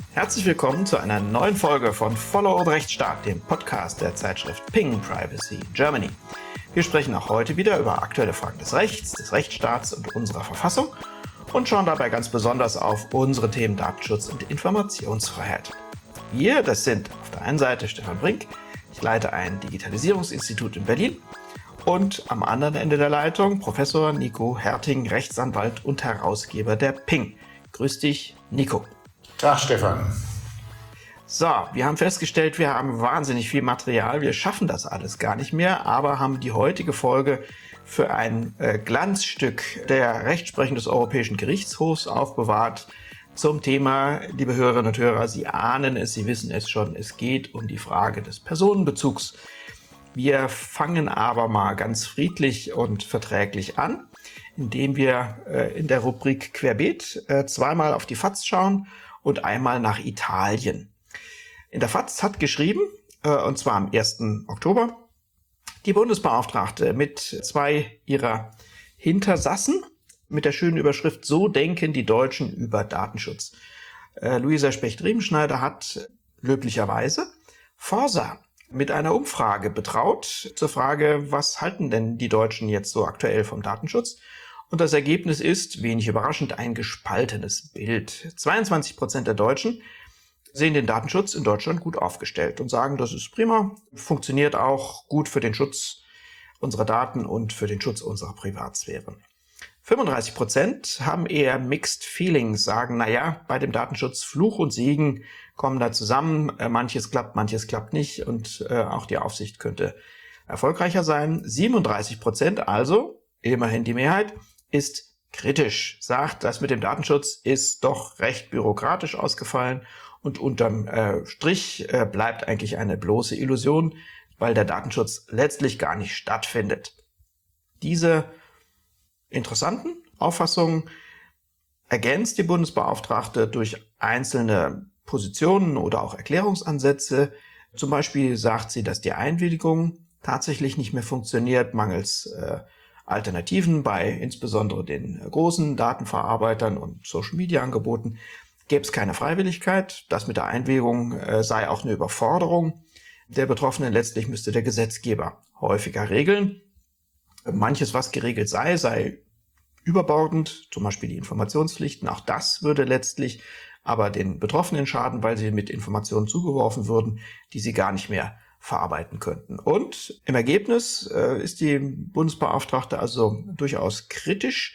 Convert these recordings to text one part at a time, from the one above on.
Herzlich willkommen zu einer neuen Folge von Follow the Rechtsstaat, dem Podcast der Zeitschrift Ping Privacy Germany. Wir sprechen auch heute wieder über aktuelle Fragen des Rechts, des Rechtsstaats und unserer Verfassung und schauen dabei ganz besonders auf unsere Themen Datenschutz und Informationsfreiheit. Wir, das sind auf der einen Seite Stefan Brink, ich leite ein Digitalisierungsinstitut in Berlin, und am anderen Ende der Leitung Professor Nico Herting, Rechtsanwalt und Herausgeber der Ping. Grüß dich, Nico. Tag, Stefan. So, wir haben festgestellt, wir haben wahnsinnig viel Material. Wir schaffen das alles gar nicht mehr, aber haben die heutige Folge für ein Glanzstück der Rechtsprechung des Europäischen Gerichtshofs aufbewahrt zum Thema, liebe Hörerinnen und Hörer, Sie ahnen es, Sie wissen es schon, es geht um die Frage des Personenbezugs. Wir fangen aber mal ganz friedlich und verträglich an, indem wir in der Rubrik Querbeet zweimal auf die FAZ schauen und einmal nach Italien. In der FAZ hat geschrieben, und zwar am 1. Oktober, die Bundesbeauftragte mit zwei ihrer Hintersassen mit der schönen Überschrift "So denken die Deutschen über Datenschutz". Luisa Specht-Riemenschneider hat löblicherweise Forsa mit einer Umfrage betraut zur Frage, was halten denn die Deutschen jetzt so aktuell vom Datenschutz? Und das Ergebnis ist, wenig überraschend, ein gespaltenes Bild. 22% der Deutschen sehen den Datenschutz in Deutschland gut aufgestellt und sagen, das ist prima, funktioniert auch gut für den Schutz unserer Daten und für den Schutz unserer Privatsphäre. 35% haben eher Mixed Feelings, sagen, naja, bei dem Datenschutz Fluch und Segen kommen da zusammen, manches klappt nicht und auch die Aufsicht könnte erfolgreicher sein. 37%, also immerhin die Mehrheit, ist kritisch, sagt, das mit dem Datenschutz ist doch recht bürokratisch ausgefallen und unterm Strich bleibt eigentlich eine bloße Illusion, weil der Datenschutz letztlich gar nicht stattfindet. Diese interessanten Auffassungen ergänzt die Bundesbeauftragte durch einzelne Positionen oder auch Erklärungsansätze. Zum Beispiel sagt sie, dass die Einwilligung tatsächlich nicht mehr funktioniert, mangels Alternativen bei insbesondere den großen Datenverarbeitern und Social-Media-Angeboten gäbe es keine Freiwilligkeit. Das mit der Einwilligung sei auch eine Überforderung der Betroffenen. Letztlich müsste der Gesetzgeber häufiger regeln. Manches, was geregelt sei überbordend, zum Beispiel die Informationspflichten. Auch das würde letztlich aber den Betroffenen schaden, weil sie mit Informationen zugeworfen würden, die sie gar nicht mehr verarbeiten könnten. Und im Ergebnis ist die Bundesbeauftragte also durchaus kritisch,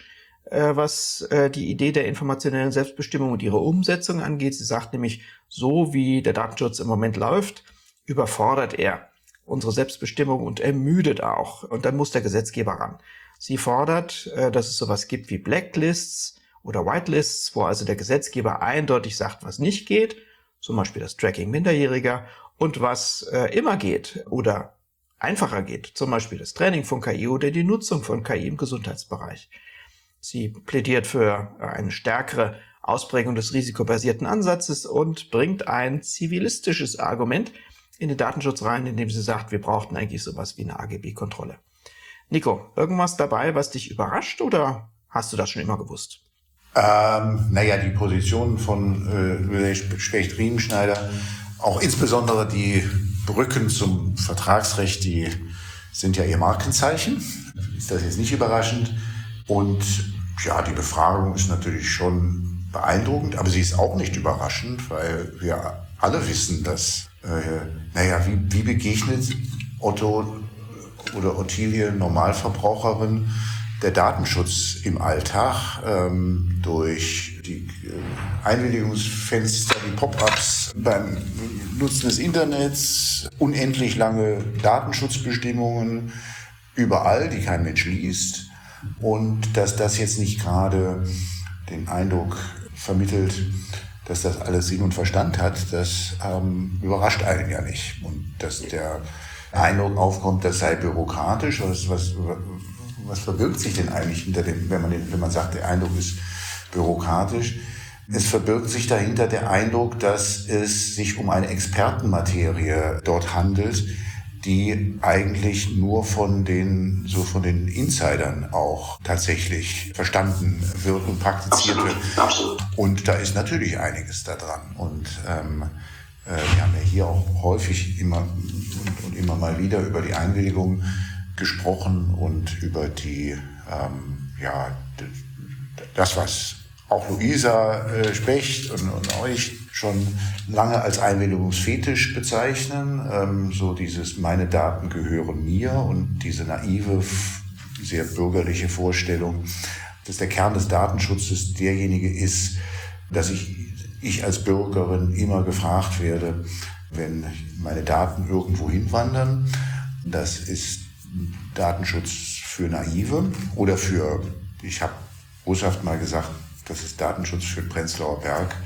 was die Idee der informationellen Selbstbestimmung und ihre Umsetzung angeht. Sie sagt nämlich, so wie der Datenschutz im Moment läuft, überfordert er unsere Selbstbestimmung und ermüdet auch. Und dann muss der Gesetzgeber ran. Sie fordert, dass es sowas gibt wie Blacklists oder Whitelists, wo also der Gesetzgeber eindeutig sagt, was nicht geht, zum Beispiel das Tracking Minderjähriger, und was immer geht oder einfacher geht, zum Beispiel das Training von KI oder die Nutzung von KI im Gesundheitsbereich. Sie plädiert für eine stärkere Ausprägung des risikobasierten Ansatzes und bringt ein zivilistisches Argument in den Datenschutz rein, indem sie sagt, wir brauchten eigentlich sowas wie eine AGB-Kontrolle. Nico, irgendwas dabei, was dich überrascht, oder hast du das schon immer gewusst? Die Position von Specht-Riemenschneider, auch insbesondere die Brücken zum Vertragsrecht, die sind ja ihr Markenzeichen. Ist das jetzt nicht überraschend? Und ja, die Befragung ist natürlich schon beeindruckend, aber sie ist auch nicht überraschend, weil wir alle wissen, dass, wie begegnet Otto oder Ottilie, Normalverbraucherin, der Datenschutz im Alltag durch die Einwilligungsfenster, die Pop-ups beim Nutzen des Internets, unendlich lange Datenschutzbestimmungen überall, die kein Mensch liest. Und dass das jetzt nicht gerade den Eindruck vermittelt, dass das alles Sinn und Verstand hat, das überrascht einen ja nicht. Und dass der Eindruck aufkommt, das sei bürokratisch, was verbirgt sich denn eigentlich hinter dem, wenn man sagt, der Eindruck ist bürokratisch? Es verbirgt sich dahinter der Eindruck, dass es sich um eine Expertenmaterie dort handelt, die eigentlich nur von den Insidern auch tatsächlich verstanden wird und praktiziert wird. Absolut. Und da ist natürlich einiges da dran. Und wir haben ja hier auch häufig immer mal wieder über die Einwilligung gesprochen und über die, das, was auch Luisa Specht und euch schon lange als Einwilligungsfetisch bezeichnen, so dieses meine Daten gehören mir und diese naive, sehr bürgerliche Vorstellung, dass der Kern des Datenschutzes derjenige ist, dass ich als Bürgerin immer gefragt werde, wenn meine Daten irgendwo hinwandern. Das ist Datenschutz für Naive oder ich habe boshaft mal gesagt, das ist Datenschutz für den Prenzlauer Berg.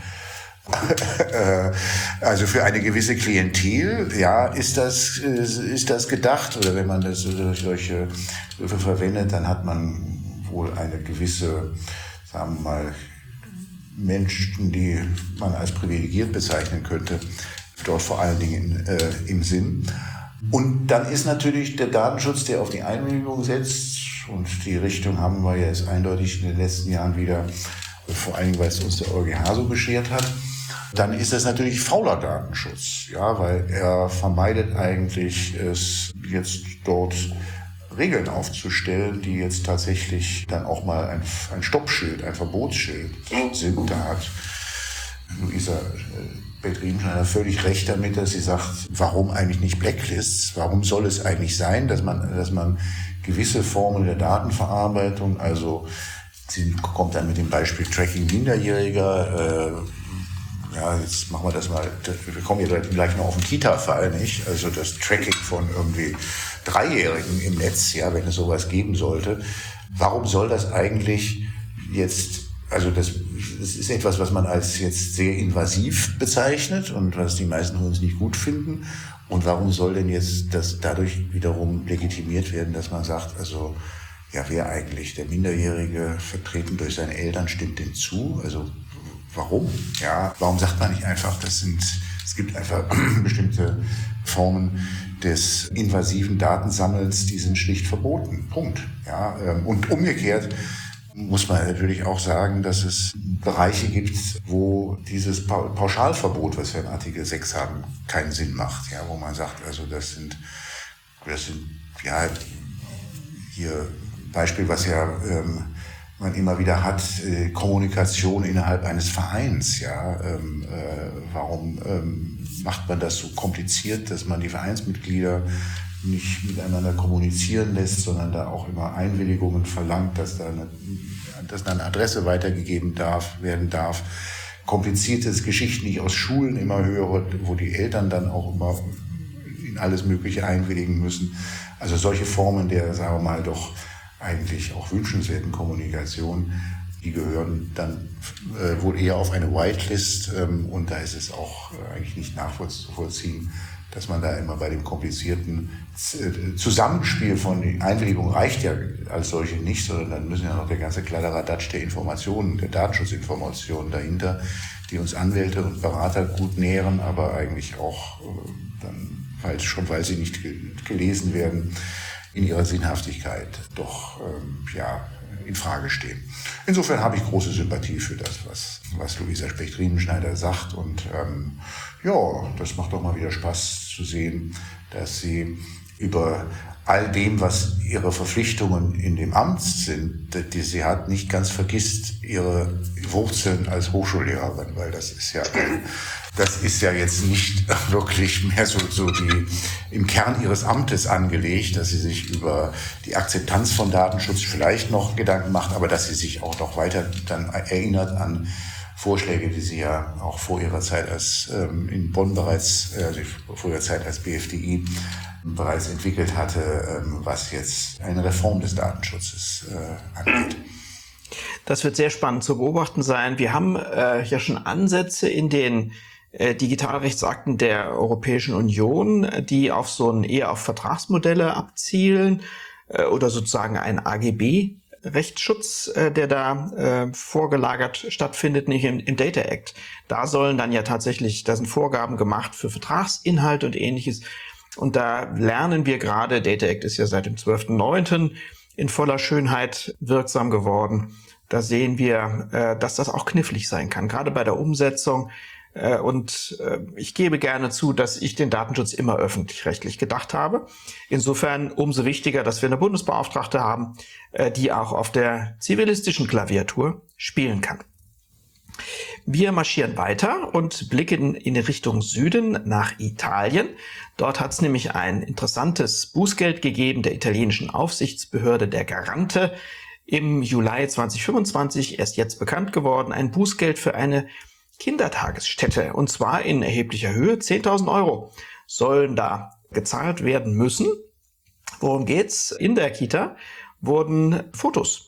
Also für eine gewisse Klientel, ja, ist das gedacht, oder wenn man das solche Begriffe verwendet, dann hat man wohl eine gewisse, sagen wir mal, Menschen, die man als privilegiert bezeichnen könnte, dort vor allen Dingen im Sinn. Und dann ist natürlich der Datenschutz, der auf die Einwilligung setzt, und die Richtung haben wir jetzt eindeutig in den letzten Jahren wieder, vor allen Dingen, weil es uns der EuGH so beschert hat, dann ist das natürlich fauler Datenschutz, ja, weil er vermeidet eigentlich es jetzt dort Regeln aufzustellen, die jetzt tatsächlich dann auch mal ein Stoppschild, ein Verbotsschild sind. Da hat Luisa Specht-Riemenschneider völlig recht damit, dass sie sagt, warum eigentlich nicht Blacklists? Warum soll es eigentlich sein, dass man gewisse Formen der Datenverarbeitung, also sie kommt dann mit dem Beispiel Tracking Minderjähriger, jetzt machen wir das mal, wir kommen ja gleich noch auf den Kita-Fall, nicht? Also das Tracking von irgendwie Dreijährigen im Netz, ja, wenn es sowas geben sollte. Warum soll das eigentlich jetzt, also das ist etwas, was man als jetzt sehr invasiv bezeichnet und was die meisten von uns nicht gut finden. Und warum soll denn jetzt das dadurch wiederum legitimiert werden, dass man sagt, also, ja, wer eigentlich, der Minderjährige, vertreten durch seine Eltern, stimmt dem zu? Also, warum? Ja, warum sagt man nicht einfach, es gibt einfach bestimmte Formen des invasiven Datensammels, die sind schlicht verboten. Punkt. Ja, und umgekehrt muss man natürlich auch sagen, dass es Bereiche gibt, wo dieses Pauschalverbot, was wir in Artikel 6 haben, keinen Sinn macht. Ja, wo man sagt, also das sind ja hier Beispiel, was ja man immer wieder hat, Kommunikation innerhalb eines Vereins. Ja, warum macht man das so kompliziert, dass man die Vereinsmitglieder nicht miteinander kommunizieren lässt, sondern da auch immer Einwilligungen verlangt, dass da eine Adresse weitergegeben werden darf. Kompliziertes Geschichten, die ich aus Schulen immer höre, wo die Eltern dann auch immer in alles Mögliche einwilligen müssen. Also solche Formen der, sagen wir mal, doch eigentlich auch wünschenswerten Kommunikation, die gehören dann wohl eher auf eine Whitelist, und da ist es auch eigentlich nicht nachvollziehen, dass man da immer bei dem komplizierten Zusammenspiel von Einwilligung reicht ja als solche nicht, sondern dann müssen ja noch der ganze Kladderadatsch der Informationen, der Datenschutzinformationen dahinter, die uns Anwälte und Berater gut nähren, aber eigentlich auch dann, weil sie nicht gelesen werden, in ihrer Sinnhaftigkeit doch in Frage stehen. Insofern habe ich große Sympathie für das, was Luisa Specht-Riemenschneider sagt, und das macht doch mal wieder Spaß zu sehen, dass sie über all dem, was ihre Verpflichtungen in dem Amt sind, die sie hat, nicht ganz vergisst ihre Wurzeln als Hochschullehrerin, weil das ist ja jetzt nicht wirklich mehr so die im Kern ihres Amtes angelegt, dass sie sich über die Akzeptanz von Datenschutz vielleicht noch Gedanken macht, aber dass sie sich auch noch weiter dann erinnert an Vorschläge, die sie ja auch vor ihrer Zeit in Bonn bereits, vor ihrer Zeit als BFDI bereits entwickelt hatte, was jetzt eine Reform des Datenschutzes angeht. Das wird sehr spannend zu beobachten sein. Wir haben ja schon Ansätze in den Digitalrechtsakten der Europäischen Union, die eher auf Vertragsmodelle abzielen oder sozusagen ein AGB-Rechtsschutz, der da vorgelagert stattfindet, nicht im Data Act. Da sind Vorgaben gemacht für Vertragsinhalte und Ähnliches. Und da lernen wir gerade, Data Act ist ja seit dem 12.09. in voller Schönheit wirksam geworden. Da sehen wir, dass das auch knifflig sein kann, gerade bei der Umsetzung. Und ich gebe gerne zu, dass ich den Datenschutz immer öffentlich-rechtlich gedacht habe. Insofern umso wichtiger, dass wir eine Bundesbeauftragte haben, die auch auf der zivilistischen Klaviatur spielen kann. Wir marschieren weiter und blicken in Richtung Süden nach Italien. Dort hat es nämlich ein interessantes Bußgeld gegeben der italienischen Aufsichtsbehörde, der Garante, im Juli 2025, erst jetzt bekannt geworden, ein Bußgeld für eine Kindertagesstätte, und zwar in erheblicher Höhe. 10.000 Euro sollen da gezahlt werden müssen. Worum geht's? In der Kita wurden Fotos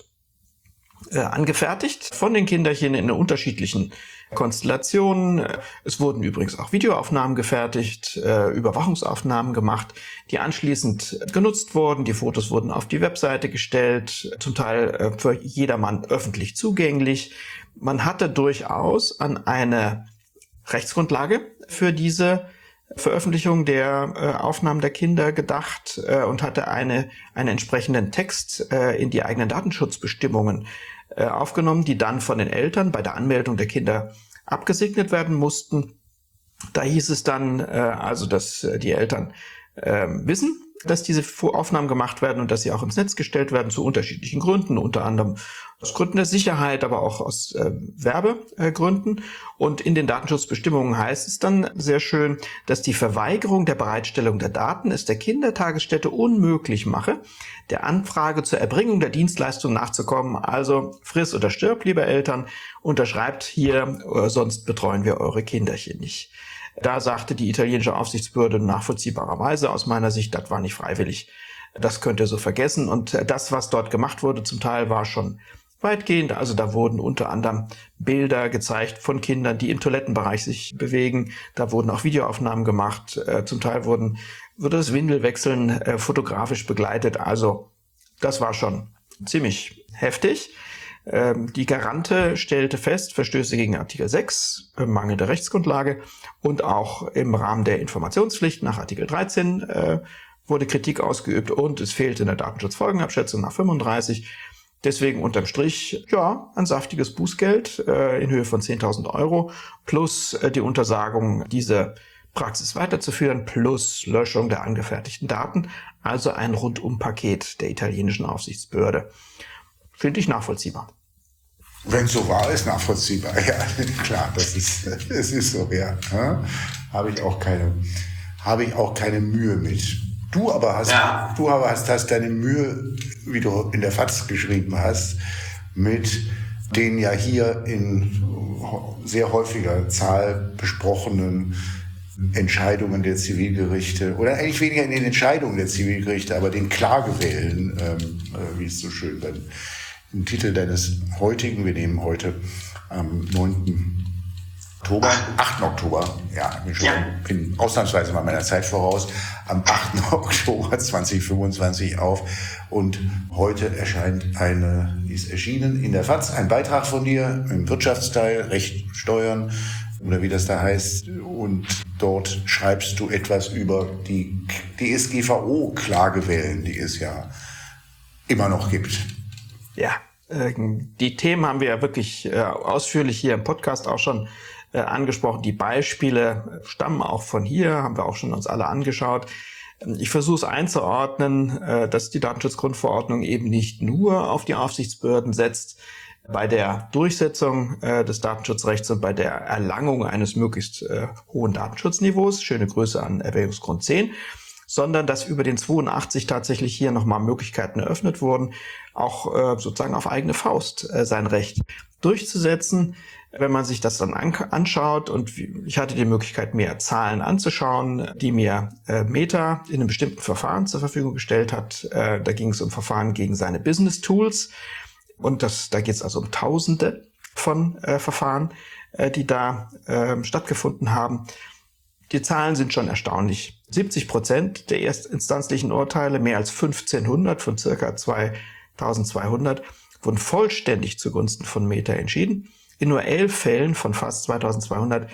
angefertigt von den Kinderchen in unterschiedlichen Konstellationen. Es wurden übrigens auch Videoaufnahmen gefertigt, Überwachungsaufnahmen gemacht, die anschließend genutzt wurden. Die Fotos wurden auf die Webseite gestellt, zum Teil für jedermann öffentlich zugänglich. Man hatte durchaus an eine Rechtsgrundlage für diese Veröffentlichung der Aufnahmen der Kinder gedacht und hatte einen entsprechenden Text in die eigenen Datenschutzbestimmungen aufgenommen, die dann von den Eltern bei der Anmeldung der Kinder abgesegnet werden mussten. Da hieß es dann also, dass die Eltern wissen, dass diese Aufnahmen gemacht werden und dass sie auch ins Netz gestellt werden zu unterschiedlichen Gründen, unter anderem aus Gründen der Sicherheit, aber auch aus Werbegründen. Und in den Datenschutzbestimmungen heißt es dann sehr schön, dass die Verweigerung der Bereitstellung der Daten es der Kindertagesstätte unmöglich mache, der Anfrage zur Erbringung der Dienstleistung nachzukommen. Also friss oder stirb, liebe Eltern, unterschreibt hier, sonst betreuen wir eure Kinderchen nicht. Da sagte die italienische Aufsichtsbehörde nachvollziehbarerweise aus meiner Sicht, das war nicht freiwillig. Das könnt ihr so vergessen. Und das, was dort gemacht wurde, zum Teil war schon weitgehend. Also da wurden unter anderem Bilder gezeigt von Kindern, die im Toilettenbereich sich bewegen. Da wurden auch Videoaufnahmen gemacht. Zum Teil wurde das Windelwechseln fotografisch begleitet. Also das war schon ziemlich heftig. Die Garante stellte fest, Verstöße gegen Artikel 6, mangelnde Rechtsgrundlage, und auch im Rahmen der Informationspflicht nach Artikel 13 wurde Kritik ausgeübt und es fehlte eine Datenschutzfolgenabschätzung nach 35. Deswegen unterm Strich, ja, ein saftiges Bußgeld in Höhe von 10.000 Euro plus die Untersagung, diese Praxis weiterzuführen, plus Löschung der angefertigten Daten. Also ein Rundumpaket der italienischen Aufsichtsbehörde. Finde ich nachvollziehbar. Wenn es so war, ist nachvollziehbar. Ja, klar, es ist so, ja. Habe ich auch keine Mühe mit. Du aber hast deine Mühe, wie du in der FAZ geschrieben hast, mit den ja hier in sehr häufiger Zahl besprochenen Entscheidungen der Zivilgerichte, oder eigentlich weniger in den Entscheidungen der Zivilgerichte, aber den Klagewellen, wie es so schön im Titel deines heutigen, wir nehmen heute am 8. Oktober, ja, bin ausnahmsweise mal meiner Zeit voraus, am 8. Oktober 2025 auf, und heute ist erschienen in der FAZ ein Beitrag von dir im Wirtschaftsteil, Recht, Steuern, oder wie das da heißt, und dort schreibst du etwas über die DSGVO-Klagewellen, die es ja immer noch gibt. Ja, die Themen haben wir ja wirklich ausführlich hier im Podcast auch schon angesprochen. Die Beispiele stammen auch von hier, haben wir auch schon uns alle angeschaut. Ich versuche es einzuordnen, dass die Datenschutzgrundverordnung eben nicht nur auf die Aufsichtsbehörden setzt bei der Durchsetzung des Datenschutzrechts und bei der Erlangung eines möglichst hohen Datenschutzniveaus, schöne Grüße an Erwägungsgrund 10, sondern dass über den 82 tatsächlich hier nochmal Möglichkeiten eröffnet wurden, auch sozusagen auf eigene Faust sein Recht durchzusetzen. Wenn man sich das dann anschaut, und ich hatte die Möglichkeit, mir Zahlen anzuschauen, die mir Meta in einem bestimmten Verfahren zur Verfügung gestellt hat. Da ging es um Verfahren gegen seine Business Tools, und da geht es also um Tausende von Verfahren, die da stattgefunden haben. Die Zahlen sind schon erstaunlich. 70% der erstinstanzlichen Urteile, mehr als 1.500 von circa 2.200, wurden vollständig zugunsten von Meta entschieden. In nur 11 Fällen von fast 2.200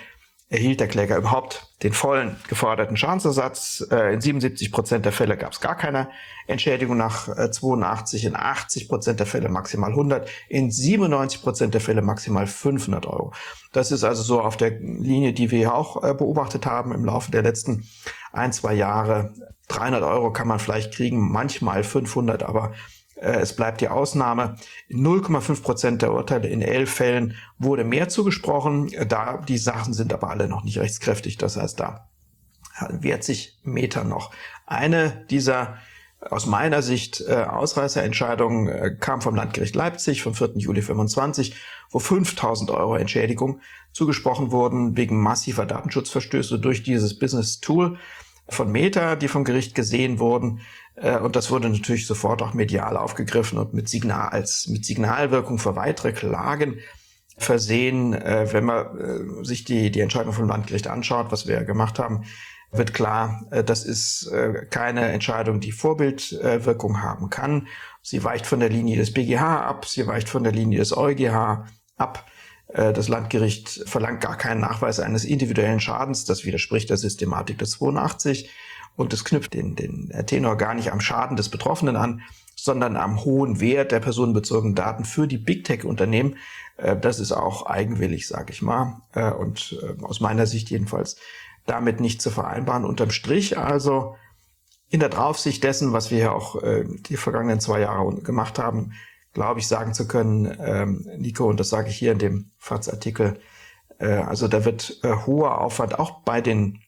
erhielt der Kläger überhaupt den vollen geforderten Schadensersatz. In 77% der Fälle gab es gar keine Entschädigung nach 82, in 80% der Fälle maximal 100, in 97% der Fälle maximal 500 Euro. Das ist also so auf der Linie, die wir auch beobachtet haben im Laufe der letzten 1-2 Jahre. 300 Euro kann man vielleicht kriegen, manchmal 500, aber es bleibt die Ausnahme. In 0,5% der Urteile in 11 Fällen wurde mehr zugesprochen. Die Sachen sind aber alle noch nicht rechtskräftig. Das heißt, da wehrt sich Meta noch. Eine dieser aus meiner Sicht Ausreißerentscheidungen kam vom Landgericht Leipzig vom 4. Juli 25, wo 5.000 Euro Entschädigung zugesprochen wurden wegen massiver Datenschutzverstöße durch dieses Business Tool von Meta, die vom Gericht gesehen wurden. Und das wurde natürlich sofort auch medial aufgegriffen und mit Signalwirkung für weitere Klagen versehen. Wenn man sich die Entscheidung vom Landgericht anschaut, was wir gemacht haben, wird klar, das ist keine Entscheidung, die Vorbildwirkung haben kann. Sie weicht von der Linie des BGH ab, sie weicht von der Linie des EuGH ab. Das Landgericht verlangt gar keinen Nachweis eines individuellen Schadens. Das widerspricht der Systematik des 82. Und es knüpft den Tenor gar nicht am Schaden des Betroffenen an, sondern am hohen Wert der personenbezogenen Daten für die Big-Tech-Unternehmen. Das ist auch eigenwillig, sage ich mal. Und aus meiner Sicht jedenfalls damit nicht zu vereinbaren. Unterm Strich also in der Draufsicht dessen, was wir ja auch die vergangenen 2 Jahre gemacht haben, glaube ich, sagen zu können, Nico, und das sage ich hier in dem FAZ-Artikel, also da wird hoher Aufwand auch bei den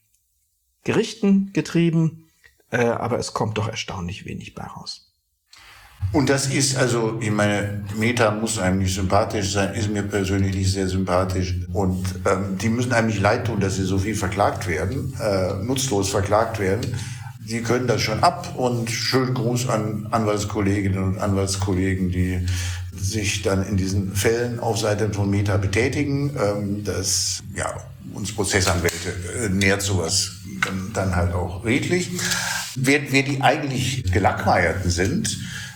Gerichten getrieben, aber es kommt doch erstaunlich wenig bei raus. Und das ist also, ich meine, Meta muss eigentlich sympathisch sein, ist mir persönlich nicht sehr sympathisch. Und die müssen eigentlich leid tun, dass sie so viel verklagt werden, nutzlos verklagt werden. Sie können das schon ab und schönen Gruß an Anwaltskolleginnen und Anwaltskollegen, die sich dann in diesen Fällen auf Seite von Meta betätigen. Uns Prozessanwälte nährt sowas dann halt auch redlich. Wer die eigentlich Gelackmeierten sind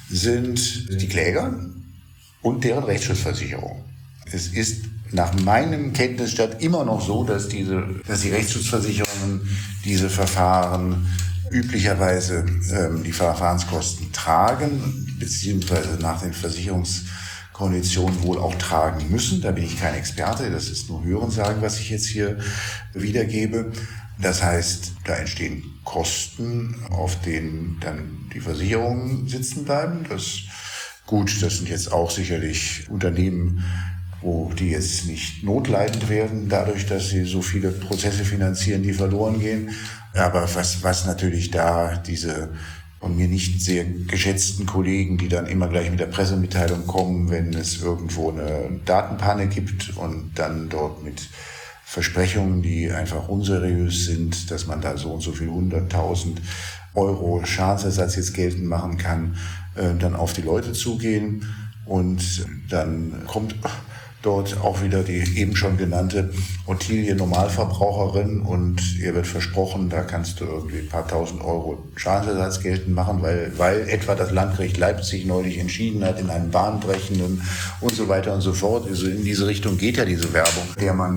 die Kläger und deren Rechtsschutzversicherung. Es ist nach meinem Kenntnisstand immer noch so, dass die Rechtsschutzversicherungen diese Verfahren üblicherweise die Verfahrenskosten tragen, beziehungsweise nach den Versicherungskonditionen wohl auch tragen müssen. Da bin ich kein Experte, das ist nur Hörensagen, was ich jetzt hier wiedergebe. Das heißt, da entstehen Kosten, auf denen dann die Versicherungen sitzen bleiben. Das sind jetzt auch sicherlich Unternehmen, wo die jetzt nicht notleidend werden, dadurch, dass sie so viele Prozesse finanzieren, die verloren gehen. Aber was natürlich da diese von mir nicht sehr geschätzten Kollegen, die dann immer gleich mit der Pressemitteilung kommen, wenn es irgendwo eine Datenpanne gibt und dann dort mit Versprechungen, die einfach unseriös sind, dass man da so und so viel 100.000 Euro Schadensersatz jetzt geltend machen kann, dann auf die Leute zugehen und dann kommt dort auch wieder die eben schon genannte Ottilie Normalverbraucherin und ihr wird versprochen, da kannst du irgendwie ein paar tausend Euro Schadensersatz geltend machen, weil etwa das Landgericht Leipzig neulich entschieden hat in einem bahnbrechenden und so weiter und so fort. Also in diese Richtung geht ja diese Werbung,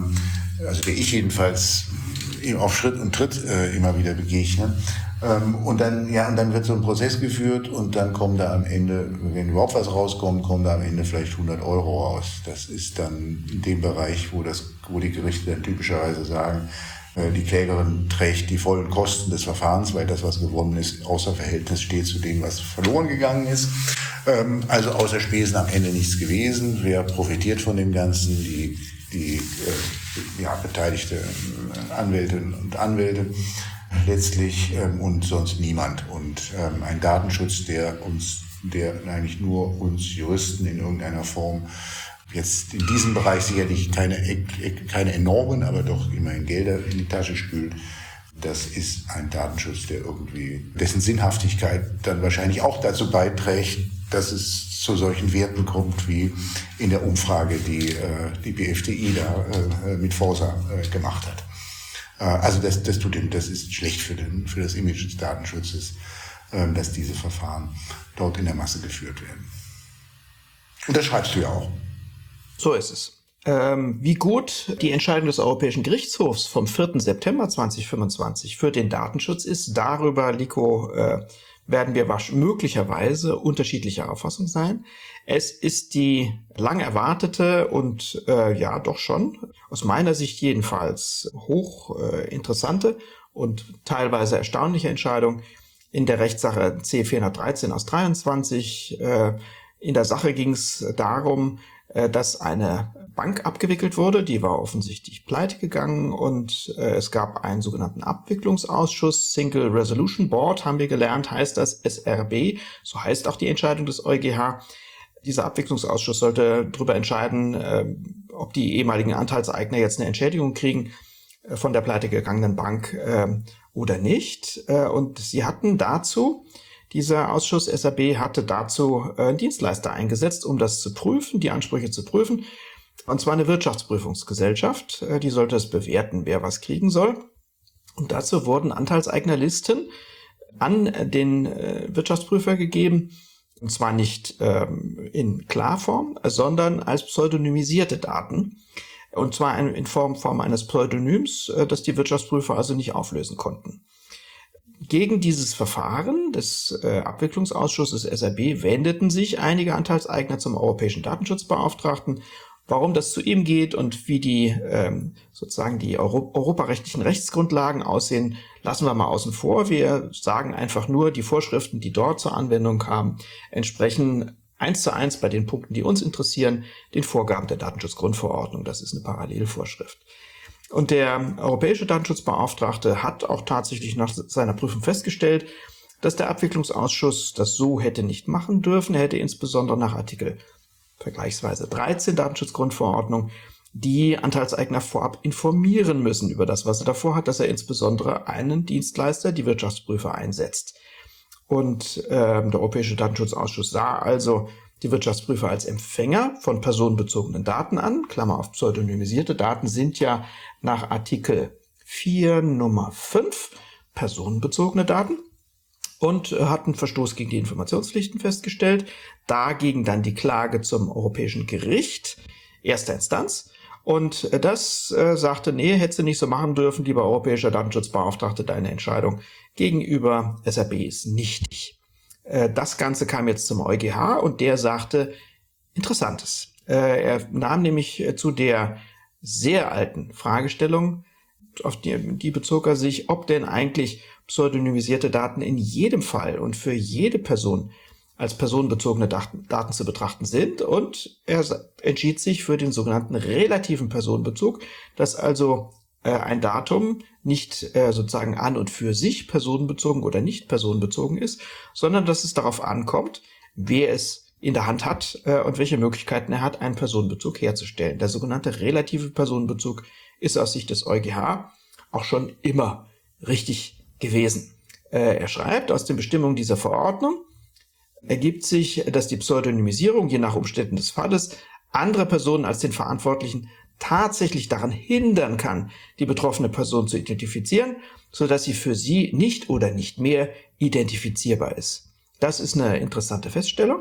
der ich jedenfalls auf Schritt und Tritt immer wieder begegne. Und dann wird so ein Prozess geführt und dann kommen da am Ende, wenn überhaupt was rauskommt, kommen da am Ende vielleicht 100 Euro raus. Das ist dann in dem Bereich, wo die Gerichte dann typischerweise sagen, die Klägerin trägt die vollen Kosten des Verfahrens, weil das, was gewonnen ist, außer Verhältnis steht zu dem, was verloren gegangen ist. Also außer Spesen am Ende nichts gewesen. Wer profitiert von dem Ganzen? Die beteiligte Anwältinnen und Anwälte letztlich und sonst niemand. Und ein Datenschutz, der eigentlich nur uns Juristen in irgendeiner Form jetzt in diesem Bereich sicherlich keine enormen, aber doch immerhin Gelder in die Tasche spült. Das ist ein Datenschutz, dessen Sinnhaftigkeit dann wahrscheinlich auch dazu beiträgt, dass es zu solchen Werten kommt, wie in der Umfrage, die BFDI da mit Forsa gemacht hat. Also das ist schlecht für das Image des Datenschutzes, dass diese Verfahren dort in der Masse geführt werden. Und das schreibst du ja auch. So ist es. Wie gut die Entscheidung des Europäischen Gerichtshofs vom 4. September 2025 für den Datenschutz ist, darüber, Liko, werden wir möglicherweise unterschiedlicher Auffassung sein. Es ist die lang erwartete und ja doch schon, aus meiner Sicht jedenfalls, hoch interessante und teilweise erstaunliche Entscheidung in der Rechtssache C413 aus 23. In der Sache ging es darum, dass eine Bank abgewickelt wurde, die war offensichtlich pleite gegangen und es gab einen sogenannten Abwicklungsausschuss, Single Resolution Board, haben wir gelernt, heißt das SRB, so heißt auch die Entscheidung des EuGH. Dieser Abwicklungsausschuss sollte darüber entscheiden, ob die ehemaligen Anteilseigner jetzt eine Entschädigung kriegen von der pleite gegangenen Bank oder nicht. Und sie hatten dazu, dieser Ausschuss SRB hatte dazu einen Dienstleister eingesetzt, um das zu prüfen, die Ansprüche zu prüfen. Und zwar eine Wirtschaftsprüfungsgesellschaft, die sollte es bewerten, wer was kriegen soll. Und dazu wurden Anteilseignerlisten an den Wirtschaftsprüfer gegeben, und zwar nicht in Klarform, sondern als pseudonymisierte Daten. Und zwar in Form eines Pseudonyms, das die Wirtschaftsprüfer also nicht auflösen konnten. Gegen dieses Verfahren des Abwicklungsausschusses SRB wendeten sich einige Anteilseigner zum Europäischen Datenschutzbeauftragten. Warum das zu ihm geht und wie die sozusagen die europarechtlichen Rechtsgrundlagen aussehen, lassen wir mal außen vor. Wir sagen einfach nur, die Vorschriften, die dort zur Anwendung kamen, entsprechen 1:1 bei den Punkten, die uns interessieren, den Vorgaben der Datenschutzgrundverordnung. Das ist eine Parallelvorschrift. Und der Europäische Datenschutzbeauftragte hat auch tatsächlich nach seiner Prüfung festgestellt, dass der Abwicklungsausschuss das so hätte nicht machen dürfen. Er hätte insbesondere nach Artikel vergleichsweise 13 Datenschutzgrundverordnung die Anteilseigner vorab informieren müssen über das, was er davor hat, dass er insbesondere einen Dienstleister, die Wirtschaftsprüfer, einsetzt. Und der Europäische Datenschutzausschuss sah also die Wirtschaftsprüfer als Empfänger von personenbezogenen Daten an. Klammer auf, pseudonymisierte Daten sind ja nach Artikel 4 Nummer 5 personenbezogene Daten und hatten Verstoß gegen die Informationspflichten festgestellt. Dagegen dann die Klage zum Europäischen Gericht, erster Instanz. Und das sagte, nee, hättest du nicht so machen dürfen, lieber Europäischer Datenschutzbeauftragte, deine Entscheidung gegenüber SRB ist nichtig. Das Ganze kam jetzt zum EuGH und der sagte Interessantes. Er nahm nämlich zu der sehr alten Fragestellung, auf die bezog er sich, ob denn eigentlich pseudonymisierte Daten in jedem Fall und für jede Person als personenbezogene Daten zu betrachten sind, und er entschied sich für den sogenannten relativen Personenbezug, dass also ein Datum nicht sozusagen an und für sich personenbezogen oder nicht personenbezogen ist, sondern dass es darauf ankommt, wer es in der Hand hat und welche Möglichkeiten er hat, einen Personenbezug herzustellen. Der sogenannte relative Personenbezug ist aus Sicht des EuGH auch schon immer richtig gewesen. Er schreibt, aus den Bestimmungen dieser Verordnung ergibt sich, dass die Pseudonymisierung je nach Umständen des Falles andere Personen als den Verantwortlichen tatsächlich daran hindern kann, die betroffene Person zu identifizieren, sodass sie für sie nicht oder nicht mehr identifizierbar ist. Das ist eine interessante Feststellung,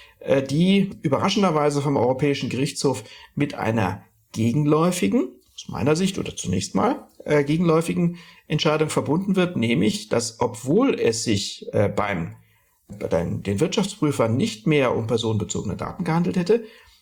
die überraschenderweise vom Europäischen Gerichtshof mit einer gegenläufigen, aus meiner Sicht oder zunächst mal gegenläufigen Entscheidung verbunden wird, nämlich, dass obwohl es sich bei den Wirtschaftsprüfern nicht mehr um personenbezogene Daten gehandelt hätte,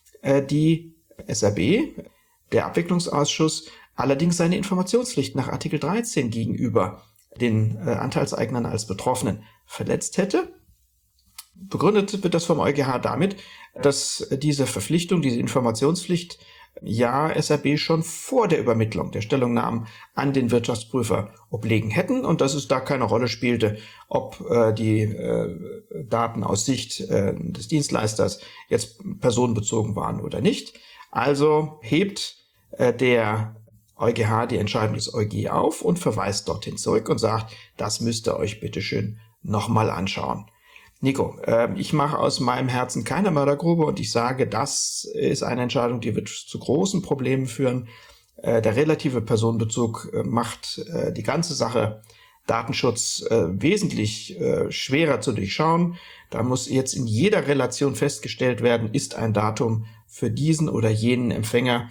die SRB, der Abwicklungsausschuss, allerdings seine Informationspflicht nach Artikel 13 gegenüber den Anteilseignern als Betroffenen verletzt hätte. Begründet wird das vom EuGH damit, dass diese Verpflichtung, diese Informationspflicht ja SRB schon vor der Übermittlung der Stellungnahmen an den Wirtschaftsprüfer obliegen hätten und dass es da keine Rolle spielte, ob die Daten aus Sicht des Dienstleisters jetzt personenbezogen waren oder nicht. Also hebt der EuGH die Entscheidung des EuG auf und verweist dorthin zurück und sagt, das müsst ihr euch bitteschön nochmal anschauen. Nico, ich mache aus meinem Herzen keine Mördergrube und ich sage, das ist eine Entscheidung, die wird zu großen Problemen führen. Der relative Personenbezug macht die ganze Sache Datenschutz wesentlich schwerer zu durchschauen. Da muss jetzt in jeder Relation festgestellt werden, ist ein Datum für diesen oder jenen Empfänger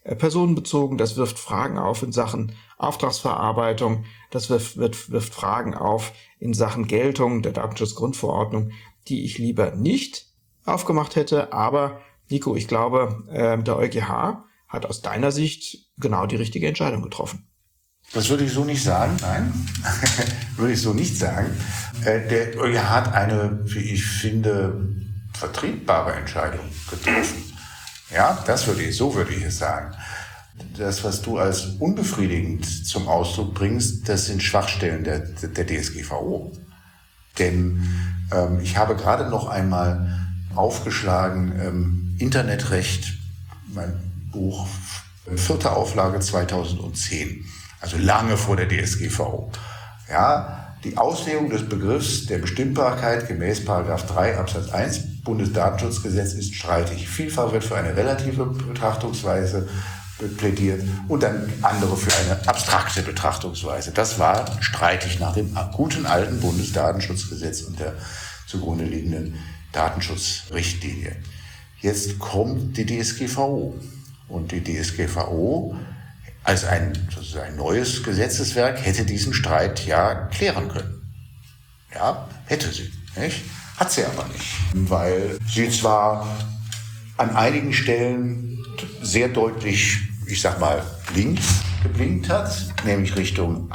personenbezogen. Das wirft Fragen auf in Sachen Auftragsverarbeitung. Das wirft Fragen auf in Sachen Geltung der Datenschutzgrundverordnung, die ich lieber nicht aufgemacht hätte. Aber Nico, ich glaube, der EuGH hat aus deiner Sicht genau die richtige Entscheidung getroffen. Das würde ich so nicht sagen, nein, würde ich so nicht sagen. Der EuGH hat eine, wie ich finde, vertretbare Entscheidung getroffen. Ja, so würde ich es sagen. Das, was du als unbefriedigend zum Ausdruck bringst, das sind Schwachstellen der DSGVO. Denn ich habe gerade noch einmal aufgeschlagen, Internetrecht, mein Buch, 4. Auflage 2010, also lange vor der DSGVO. Ja, die Auslegung des Begriffs der Bestimmbarkeit gemäß § 3 Absatz 1 Bundesdatenschutzgesetz ist streitig. Vielfach wird für eine relative Betrachtungsweise plädiert und dann andere für eine abstrakte Betrachtungsweise. Das war streitig nach dem guten alten Bundesdatenschutzgesetz und der zugrunde liegenden Datenschutzrichtlinie. Jetzt kommt die DSGVO. Und die DSGVO als sozusagen neues Gesetzeswerk hätte diesen Streit ja klären können. Ja, hätte sie, nicht? Hat sie aber nicht, weil sie zwar an einigen Stellen sehr deutlich, ich sag mal, links geblinkt hat, nämlich Richtung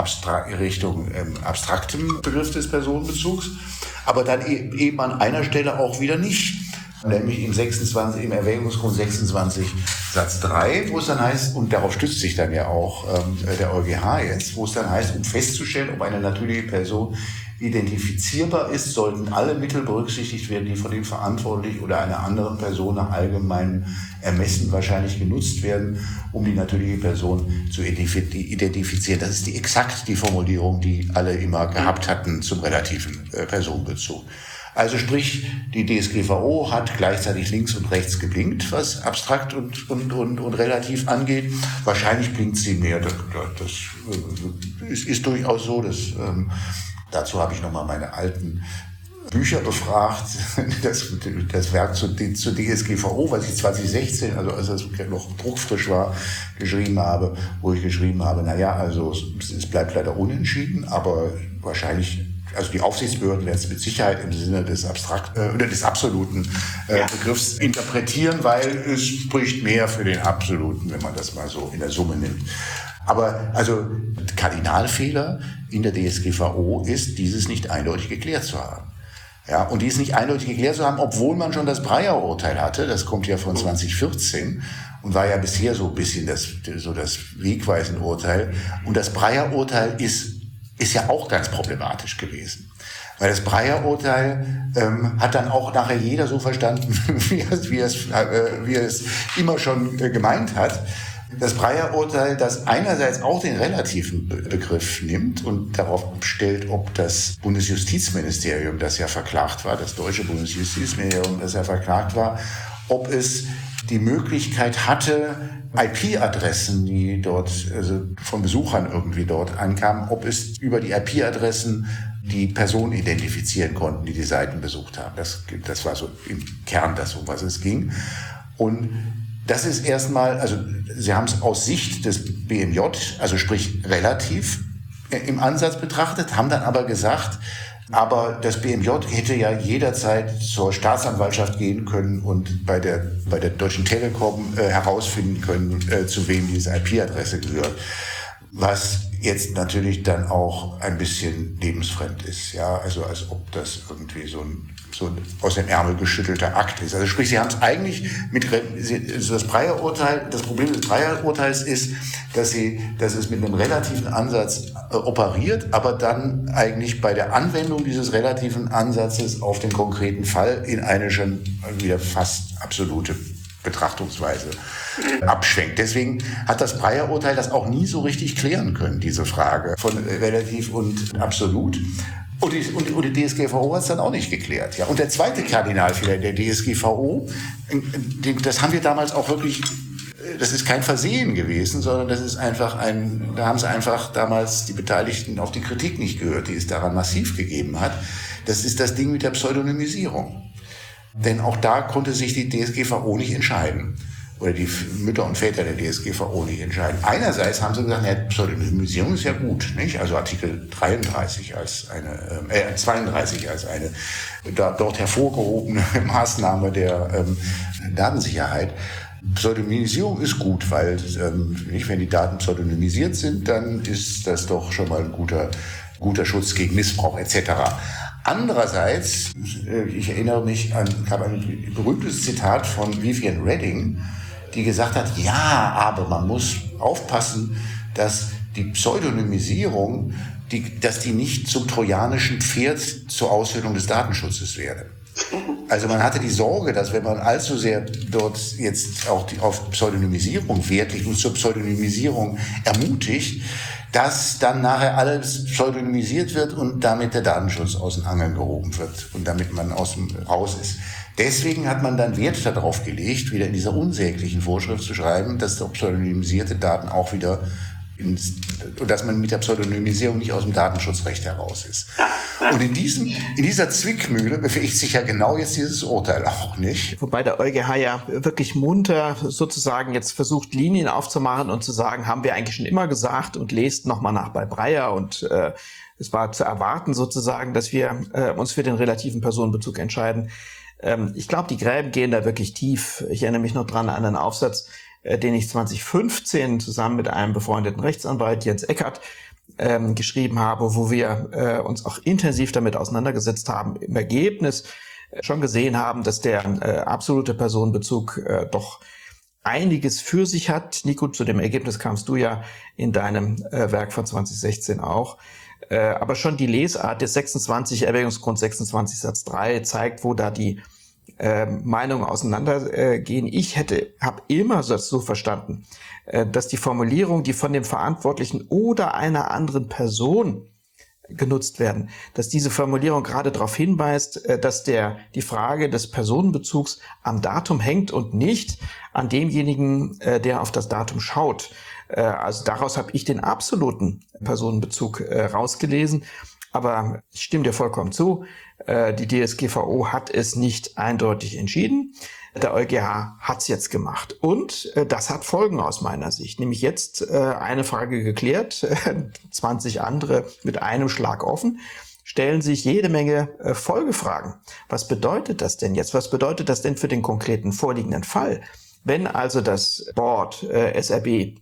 abstraktem Begriff des Personenbezugs, aber dann eben an einer Stelle auch wieder nicht. Nämlich im Erwägungsgrund 26 Satz 3, wo es dann heißt, und darauf stützt sich dann ja auch der EuGH jetzt, wo es dann heißt, um festzustellen, ob eine natürliche Person identifizierbar ist, sollten alle Mittel berücksichtigt werden, die von dem Verantwortlichen oder einer anderen Person nach allgemeinem Ermessen wahrscheinlich genutzt werden, um die natürliche Person zu identifizieren. Das ist exakt die Formulierung, die alle immer gehabt hatten zum relativen Personenbezug. Also sprich, die DSGVO hat gleichzeitig links und rechts geblinkt, was abstrakt und relativ angeht. Wahrscheinlich blinkt sie mehr. Das ist durchaus so. Dazu habe ich nochmal meine alten Bücher befragt. Das Werk zur DSGVO, was ich 2016, also als es noch druckfrisch war, geschrieben habe, wo ich geschrieben habe, also es bleibt leider unentschieden, aber wahrscheinlich, also die Aufsichtsbehörden werden es mit Sicherheit im Sinne des des absoluten Begriffs interpretieren, weil es spricht mehr für den absoluten, wenn man das mal so in der Summe nimmt. Aber also Kardinalfehler in der DSGVO ist, dieses nicht eindeutig geklärt zu haben. Ja, und dies nicht eindeutig geklärt zu haben, obwohl man schon das Breyer-Urteil hatte, das kommt ja von 2014 und war ja bisher so ein bisschen das wegweisende Urteil. Und das Breyer-Urteil ist ja auch ganz problematisch gewesen. Weil das Breyer-Urteil hat dann auch nachher jeder so verstanden, wie es immer schon gemeint hat. Das Breyer-Urteil, das einerseits auch den relativen Begriff nimmt und darauf stellt, ob das Bundesjustizministerium, das ja verklagt war, das deutsche Bundesjustizministerium, das ja verklagt war, ob es die Möglichkeit hatte, IP-Adressen, die dort von Besuchern irgendwie dort ankamen, ob es über die IP-Adressen die Personen identifizieren konnten, die Seiten besucht haben. Das war so im Kern das, um was es ging. Und das ist erstmal, also Sie haben es aus Sicht des BMJ, also sprich relativ im Ansatz betrachtet, haben dann aber gesagt, aber das BMJ hätte ja jederzeit zur Staatsanwaltschaft gehen können und bei der Deutschen Telekom herausfinden können, zu wem diese IP-Adresse gehört. Was jetzt natürlich dann auch ein bisschen lebensfremd ist, ja, also als ob das irgendwie so ein aus dem Ärmel geschüttelter Akt ist. Also sprich, Sie haben es eigentlich das Breyer-Urteil, das Problem des Breyer-Urteils ist, dass es mit einem relativen Ansatz operiert, aber dann eigentlich bei der Anwendung dieses relativen Ansatzes auf den konkreten Fall in eine schon wieder fast absolute Betrachtungsweise abschwenkt. Deswegen hat das Breyer-Urteil das auch nie so richtig klären können, diese Frage von relativ und absolut. Und die DSGVO hat es dann auch nicht geklärt. Ja. Und der zweite Kardinalfehler der DSGVO, das haben wir damals auch wirklich, das ist kein Versehen gewesen, sondern das ist einfach da haben sie einfach damals die Beteiligten auf die Kritik nicht gehört, die es daran massiv gegeben hat. Das ist das Ding mit der Pseudonymisierung. Denn auch da konnte sich die DSGVO nicht entscheiden. oder die Mütter und Väter der DSGVO nicht entscheiden. Einerseits haben sie gesagt, ja, Pseudonymisierung ist ja gut, nicht? Also Artikel 32 als eine 32 als eine dort hervorgehobene Maßnahme der Datensicherheit. Pseudonymisierung ist gut, weil nicht, wenn die Daten pseudonymisiert sind, dann ist das doch schon mal ein guter Schutz gegen Missbrauch etc. Andererseits, ich erinnere mich gab ein berühmtes Zitat von Vivian Redding, die gesagt hat, ja, aber man muss aufpassen, dass die Pseudonymisierung, dass die nicht zum trojanischen Pferd zur Aushöhlung des Datenschutzes werde. Also man hatte die Sorge, dass wenn man allzu sehr dort jetzt auch auf Pseudonymisierung Wert legt und zur Pseudonymisierung ermutigt, dass dann nachher alles pseudonymisiert wird und damit der Datenschutz aus den Angeln gehoben wird und damit man aus dem raus ist. Deswegen hat man dann Wert darauf gelegt, wieder in dieser unsäglichen Vorschrift zu schreiben, dass doch pseudonymisierte Daten auch wieder und dass man mit der Pseudonymisierung nicht aus dem Datenschutzrecht heraus ist. Und in dieser Zwickmühle bewegt sich ja genau jetzt dieses Urteil auch nicht. Wobei der EuGH ja wirklich munter sozusagen jetzt versucht, Linien aufzumachen und zu sagen, haben wir eigentlich schon immer gesagt und lest nochmal nach bei Breyer und es war zu erwarten sozusagen, dass wir uns für den relativen Personenbezug entscheiden. Ich glaube, die Gräben gehen da wirklich tief. Ich erinnere mich noch dran an einen Aufsatz, den ich 2015 zusammen mit einem befreundeten Rechtsanwalt, Jens Eckert, geschrieben habe, wo wir uns auch intensiv damit auseinandergesetzt haben, im Ergebnis schon gesehen haben, dass der absolute Personenbezug doch einiges für sich hat. Nico, zu dem Ergebnis kamst du ja in deinem Werk von 2016 auch. Aber schon die Lesart des 26, Erwägungsgrund 26 Satz 3 zeigt, wo da die Meinungen auseinandergehen. Ich habe immer so verstanden, dass die Formulierung, die von dem Verantwortlichen oder einer anderen Person genutzt werden, dass diese Formulierung gerade darauf hinweist, dass die Frage des Personenbezugs am Datum hängt und nicht an demjenigen, der auf das Datum schaut. Also daraus habe ich den absoluten Personenbezug rausgelesen. Aber ich stimme dir vollkommen zu, die DSGVO hat es nicht eindeutig entschieden. Der EuGH hat es jetzt gemacht. Und das hat Folgen aus meiner Sicht. Nämlich jetzt eine Frage geklärt, 20 andere mit einem Schlag offen, stellen sich jede Menge Folgefragen. Was bedeutet das denn jetzt? Was bedeutet das denn für den konkreten vorliegenden Fall? Wenn also das Board SRB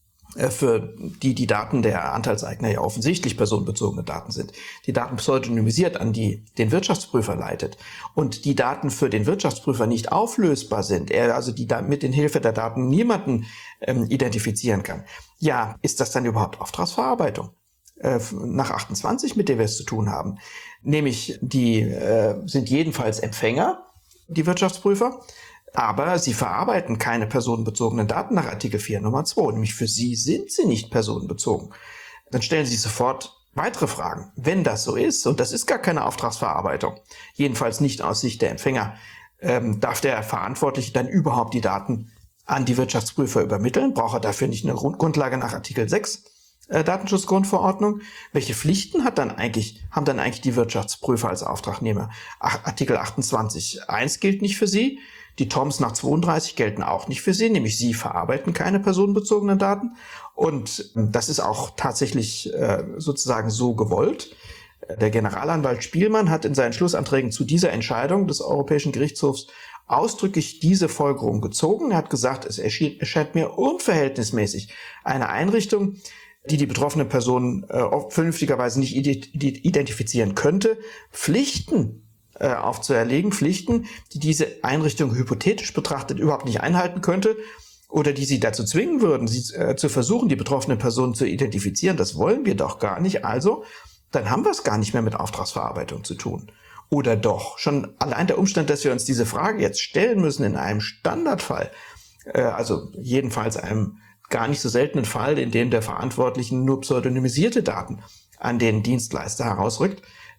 für die Daten der Anteilseigner ja offensichtlich personenbezogene Daten sind, die Daten pseudonymisiert an den Wirtschaftsprüfer leitet und die Daten für den Wirtschaftsprüfer nicht auflösbar sind, er also mit den Hilfe der Daten niemanden identifizieren kann, ja, ist das dann überhaupt Auftragsverarbeitung? Nach 28, mit der wir es zu tun haben. Nämlich, die sind jedenfalls Empfänger, die Wirtschaftsprüfer, aber sie verarbeiten keine personenbezogenen Daten nach Artikel 4 Nummer 2. Nämlich für sie sind sie nicht personenbezogen. Dann stellen sie sofort weitere Fragen. Wenn das so ist, und das ist gar keine Auftragsverarbeitung, jedenfalls nicht aus Sicht der Empfänger, darf der Verantwortliche dann überhaupt die Daten an die Wirtschaftsprüfer übermitteln? Braucht er dafür nicht eine Grundlage nach Artikel 6 Datenschutzgrundverordnung? Welche Pflichten haben dann eigentlich die Wirtschaftsprüfer als Auftragnehmer? Artikel 28.1 gilt nicht für sie. Die TOMs nach 32 gelten auch nicht für sie, nämlich sie verarbeiten keine personenbezogenen Daten. Und das ist auch tatsächlich sozusagen so gewollt. Der Generalanwalt Spielmann hat in seinen Schlussanträgen zu dieser Entscheidung des Europäischen Gerichtshofs ausdrücklich diese Folgerung gezogen. Er hat gesagt, es erscheint mir unverhältnismäßig, eine Einrichtung, die betroffene Person vernünftigerweise nicht identifizieren könnte, Pflichten aufzuerlegen, Pflichten, die diese Einrichtung hypothetisch betrachtet überhaupt nicht einhalten könnte oder die sie dazu zwingen würden, zu versuchen, die betroffene Person zu identifizieren. Das wollen wir doch gar nicht. Also, dann haben wir es gar nicht mehr mit Auftragsverarbeitung zu tun. Oder doch? Schon allein der Umstand, dass wir uns diese Frage jetzt stellen müssen in einem Standardfall, also jedenfalls einem gar nicht so seltenen Fall, in dem der Verantwortlichen nur pseudonymisierte Daten an den Dienstleister herausrückt,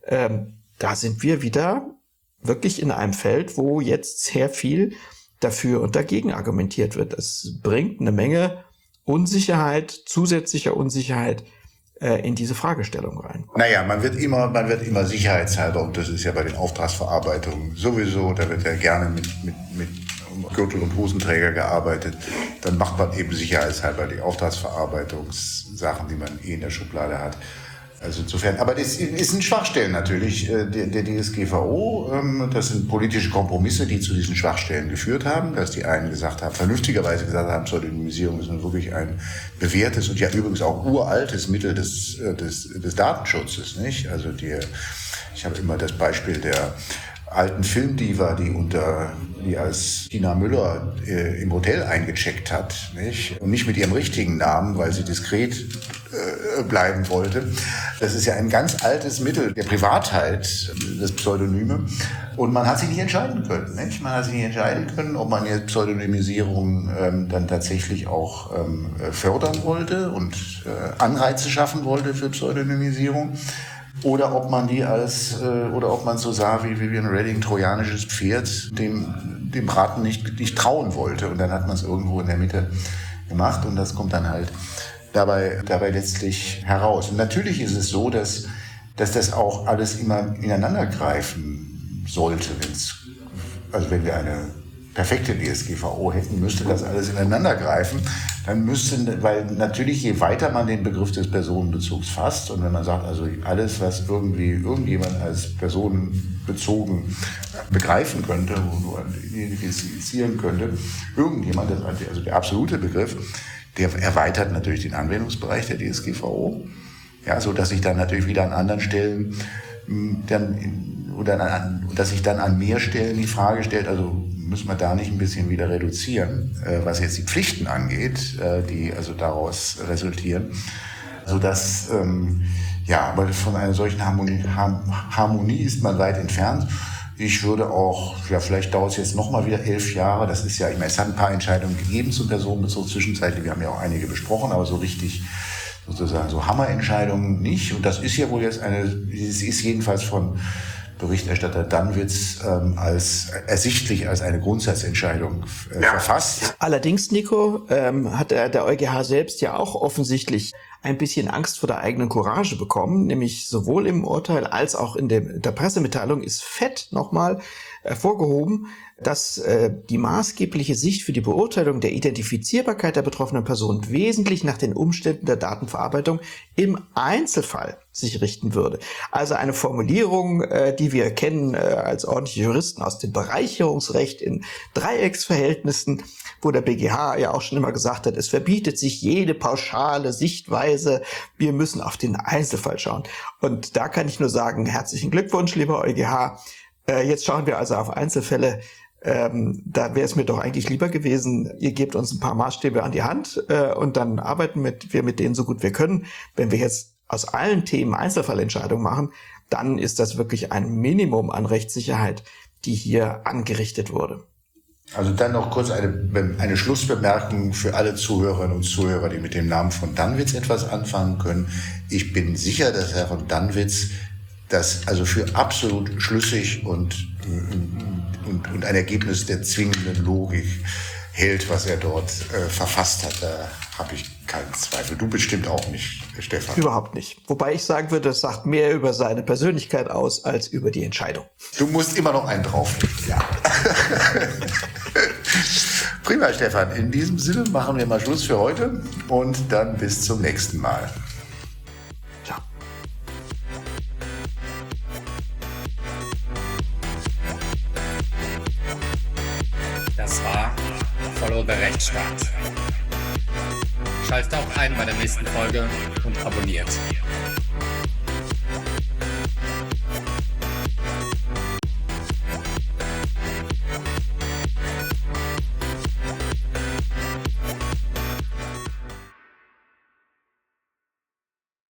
da sind wir wieder wirklich in einem Feld, wo jetzt sehr viel dafür und dagegen argumentiert wird. Es bringt eine Menge Unsicherheit, zusätzlicher Unsicherheit in diese Fragestellung rein. Naja, man wird immer sicherheitshalber, und das ist ja bei den Auftragsverarbeitungen sowieso, da wird ja gerne mit Gürtel- und Hosenträger gearbeitet. Dann macht man eben sicherheitshalber die Auftragsverarbeitungssachen, die man in der Schublade hat. Also insofern, aber das ist ein Schwachstellen natürlich der DSGVO. Das sind politische Kompromisse, die zu diesen Schwachstellen geführt haben, dass die einen gesagt haben, vernünftigerweise gesagt haben, Pseudonymisierung ist nun wirklich ein bewährtes und ja übrigens auch uraltes Mittel des Datenschutzes, nicht? Also ich habe immer das Beispiel der alten Filmdiva, die als Tina Müller im Hotel eingecheckt hat, nicht? Und nicht mit ihrem richtigen Namen, weil sie diskret bleiben wollte. Das ist ja ein ganz altes Mittel der Privatheit, das Pseudonyme. Und man hat sich nicht entscheiden können, nicht? Man hat sich nicht entscheiden können, ob man jetzt Pseudonymisierung dann tatsächlich auch fördern wollte und Anreize schaffen wollte für Pseudonymisierung. Oder ob man ob man so sah wie Vivian Redding, trojanisches Pferd, dem Braten nicht trauen wollte. Und dann hat man es irgendwo in der Mitte gemacht und das kommt dann halt dabei letztlich heraus. Und natürlich ist es so, dass das auch alles immer ineinander greifen sollte. Wenn wir eine perfekte DSGVO hätten, müsste das alles ineinander greifen. Weil natürlich, je weiter man den Begriff des Personenbezugs fasst und wenn man sagt, also alles, was irgendjemand als personenbezogen begreifen könnte, wo man identifizieren könnte, irgendjemand, also der absolute Begriff, der erweitert natürlich den Anwendungsbereich der DSGVO, ja, so dass sich dann natürlich wieder an anderen Stellen dass sich dann an mehr Stellen die Frage stellt, also müssen wir da nicht ein bisschen wieder reduzieren, was jetzt die Pflichten angeht, die also daraus resultieren, sodass, aber von einer solchen Harmonie ist man weit entfernt. Ich würde auch, vielleicht dauert es jetzt nochmal wieder 11 Jahre, das ist ja, ich meine, es hat ein paar Entscheidungen gegeben zum Personenbezug zwischenzeitlich, wir haben ja auch einige besprochen, aber so richtig sozusagen so Hammerentscheidungen nicht. Und das ist ja wohl jetzt es ist jedenfalls von Berichterstatter Danwitz als eine Grundsatzentscheidung verfasst. Allerdings, Nico, hat der EuGH selbst ja auch offensichtlich ein bisschen Angst vor der eigenen Courage bekommen, nämlich sowohl im Urteil als auch in der Pressemitteilung ist fett nochmal hervorgehoben, dass die maßgebliche Sicht für die Beurteilung der Identifizierbarkeit der betroffenen Person wesentlich nach den Umständen der Datenverarbeitung im Einzelfall sich richten würde. Also eine Formulierung, die wir kennen als ordentliche Juristen aus dem Bereicherungsrecht in Dreiecksverhältnissen, wo der BGH ja auch schon immer gesagt hat, es verbietet sich jede pauschale Sichtweise, wir müssen auf den Einzelfall schauen. Und da kann ich nur sagen, herzlichen Glückwunsch, lieber EuGH. Jetzt schauen wir also auf Einzelfälle. Da wäre es mir doch eigentlich lieber gewesen, ihr gebt uns ein paar Maßstäbe an die Hand und dann arbeiten wir mit denen so gut wir können. Wenn wir jetzt aus allen Themen Einzelfallentscheidungen machen, dann ist das wirklich ein Minimum an Rechtssicherheit, die hier angerichtet wurde. Also dann noch kurz eine Schlussbemerkung für alle Zuhörerinnen und Zuhörer, die mit dem Namen von Danwitz etwas anfangen können. Ich bin sicher, dass Herr von Danwitz das also für absolut schlüssig und ein Ergebnis der zwingenden Logik hält, was er dort verfasst hat. Da habe ich keinen Zweifel. Du bestimmt auch nicht, Stefan. Überhaupt nicht. Wobei ich sagen würde, das sagt mehr über seine Persönlichkeit aus, als über die Entscheidung. Du musst immer noch einen drauflegen. Ja. Prima, Stefan. In diesem Sinne machen wir mal Schluss für heute und dann bis zum nächsten Mal. Ciao. Das war Follow the Rechtsstaat. Schaltet auch ein bei der nächsten Folge und abonniert.